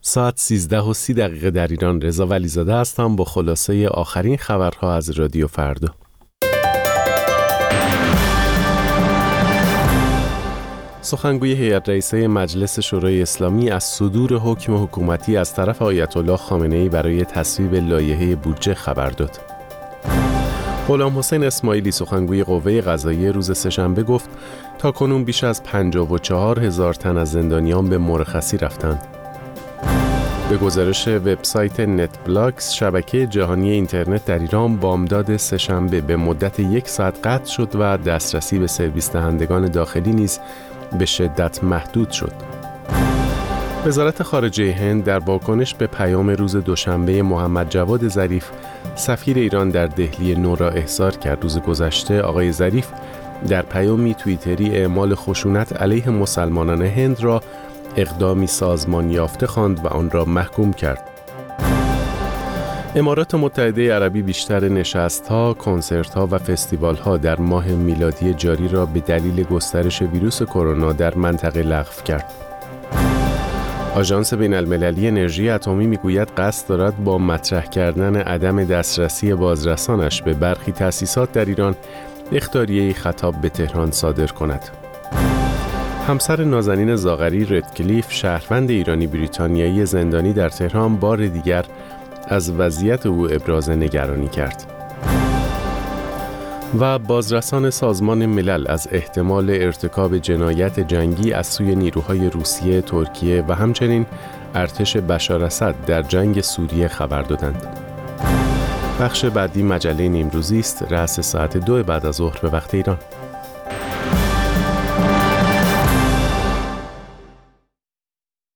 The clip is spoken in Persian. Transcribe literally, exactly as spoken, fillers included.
ساعت سیزده و سی دقیقه در ایران. رضا ولیزاده هستم با خلاصه آخرین خبرها از رادیو فردا. سخنگوی هیئت رئیسه مجلس شورای اسلامی از صدور حکم حکومتی از طرف آیت الله خامنه‌ای برای تصویب لایحه بودجه خبر داد. غلام حسین اسماعیلی سخنگوی قوه قضاییه روز سه‌شنبه گفت تاکنون بیش از پنجاه و چهار هزار تن از زندانیان به مرخصی رفتند. به گزارش وبسایت نت بلاکس، شبکه جهانی اینترنت در ایران بامداد سه‌شنبه به مدت یک ساعت قطع شد و دسترسی به سرویس دهندگان داخلی نیز به شدت محدود شد. وزارت خارجه هند در واکنش به پیام روز دوشنبه محمد جواد ظریف سفیر ایران در دهلی نو را احضار کرد. روز گذشته آقای ظریف در پیامی توییتری اعمال خشونت علیه مسلمانان هند را اقدامی سازمان یافته خواند و آن را محکوم کرد. امارات متحده عربی بیشتر نشست‌ها، کنسرت‌ها و فستیوال‌ها در ماه میلادی جاری را به دلیل گسترش ویروس کرونا در منطقه لغو کرد. آژانس بین‌المللی انرژی اتمی میگوید قصد دارد با مطرح کردن عدم دسترسی بازرسانش به برخی تأسیسات در ایران اخطاریه‌ای خطاب به تهران صادر کند. همسر نازنین زاغری ردکلیف، شهروند ایرانی بریتانیایی زندانی در تهران، بار دیگر از وضعیت او ابراز نگرانی کرد. و بازرسان سازمان ملل از احتمال ارتکاب جنایت جنگی از سوی نیروهای روسیه، ترکیه و همچنین ارتش بشار اسد در جنگ سوریه خبر دادند. بخش بعدی مجله نیمروزی است، رأس ساعت دو بعد از ظهر به وقت ایران.